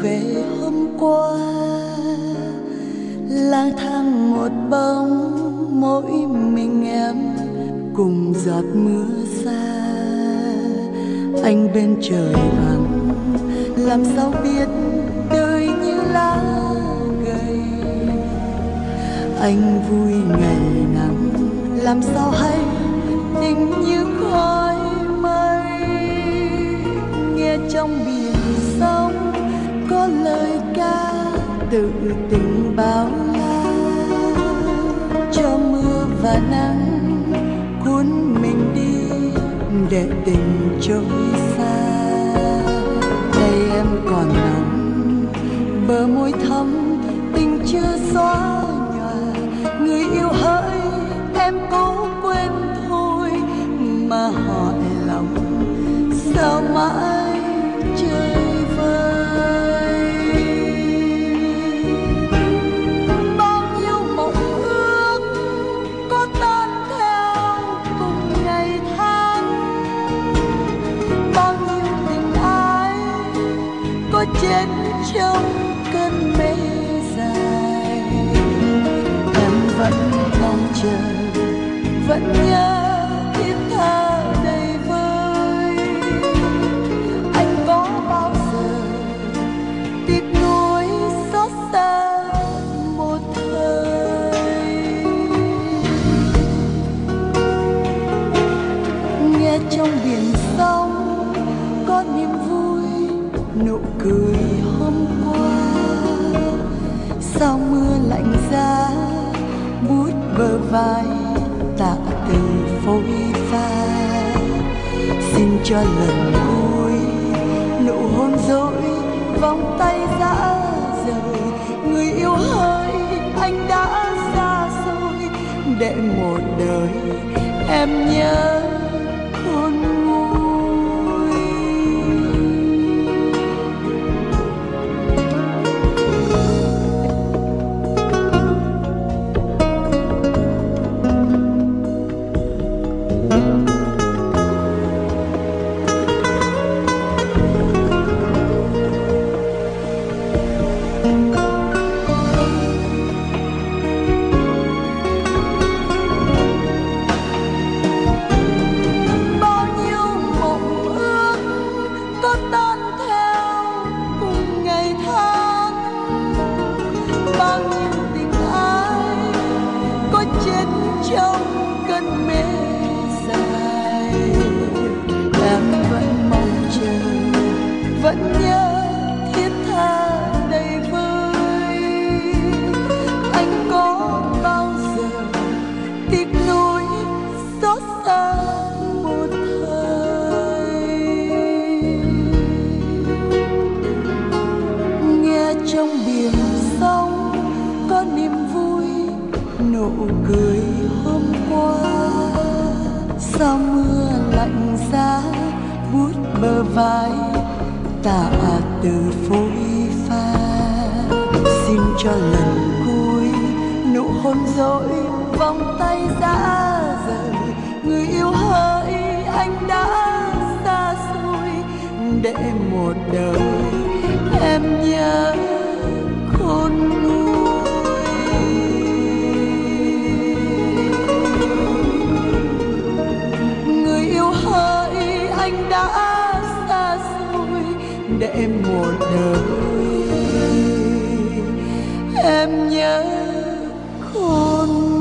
về hôm qua, lang thang một bóng mỗi mình em cùng giọt mưa xa. Anh bên trời vắng làm sao biết đời như lá gầy. Anh vui ngày nắng làm sao hay tình như khói mây. Nghe trong biển sóng có lời ca tự tình bao la, cho mưa và nắng cuốn mình đi để tình trôi xa. Đây em còn nóng bờ môi thắm tình chưa xóa nhòa. Người yêu hỡi em cố quên thôi mà hỏi lòng sao mãi chơi vơi. Bao nhiêu mộng ước có tan theo cùng ngày tháng, bao nhiêu tình ái có chết trong cơn mê dài. Em vẫn mong chờ, vẫn nhớ thiết tha đầy vơi. Anh có bao giờ tiếc nuối xót xa một thời. Nghe trong biển sóng có niềm vui, nụ cười hôm qua. Sao mưa lạnh giá bút bờ vai tạ từ phôi pha. Xin cho lần cuối nụ hôn dối vòng tay dã rời. Người yêu hỡi anh đã xa xôi để một đời em nhớ khôn nguôi. Vẫn nhớ thiết tha đầy vơi. Anh có bao giờ tiếc nuối xót xa một thời. Nghe trong biển sóng có niềm vui, nụ cười hôm qua. Sao mưa lạnh giá bút bờ vai tạ từ phôi pha. Xin cho lần cuối nụ hôn dối vòng tay dã rời. Người yêu hỡi anh đã xa xôi để một đời em nhớ khôn nguôi. Người yêu hỡi anh đã xa xôi để một đời em nhớ khôn.